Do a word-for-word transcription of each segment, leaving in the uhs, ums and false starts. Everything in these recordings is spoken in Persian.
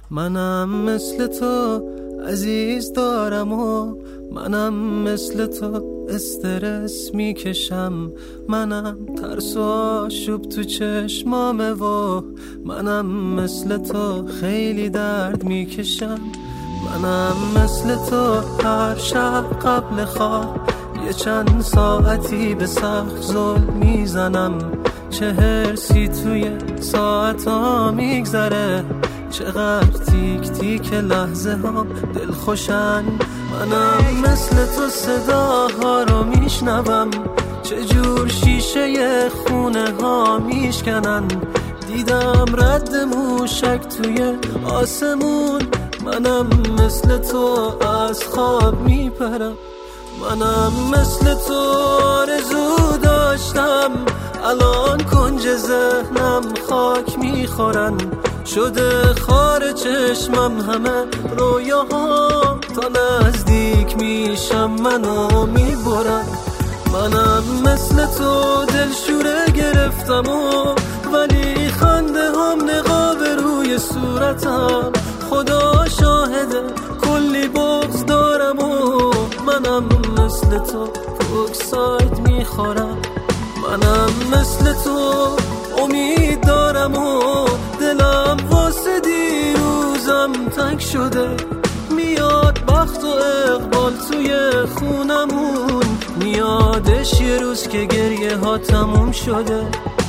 منم مثل تو عزیز دارم و منم مثل تو استرس میکشم، منم ترس و آشوب تو چشمامه و منم مثل تو خیلی درد میکشم. منم مثل تو هر شب قبل خواب یه چند ساعتی به سقف زل میزنم، چه هرسی توی ساعت ها میگذره، چقدر تیک تیک لحظه ها دلخوشن. منم مثل تو صداها رو میشنوم، چجور شیشه خونه ها میشکنن، دیدم رد موشک توی آسمون. منم مثل تو از خواب میپرم، منم مثل تو آرزو داشتم، الان کنج ذهنم خاک میخورن، شده خار چشمم همه رویاها، تا نزدیک میشم منو میبرن. منم مثل تو دلشوره گرفتم و ولی خنده هم نقاب روی صورتم، خدا شاهده کلی بغض دارم و منم مثل تو پوکساید میخورم. منم مثل تو امید دارم و دلم واسه دیروزم تنگ شده، میاد بخت و اقبال توی خونمون، میادش یه روز که گریه ها تموم شده،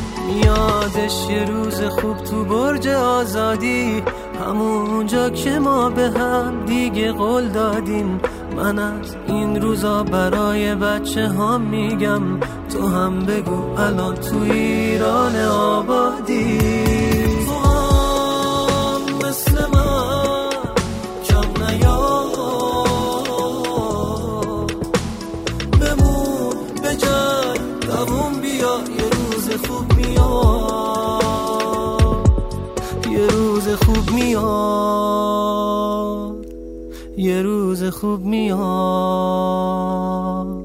میادش یه روز خوب تو برج آزادی، همونجا که ما به هم دیگه قول دادیم. من از این روزا برای بچه ها میگم، تو هم بگو الان تو ایران آبادی. تو هم مثل من کم نیاد، بمون به جنگ دوون بیا، یه روز خوب میاد، یه روز خوب میاد، یه روز خوب میاد.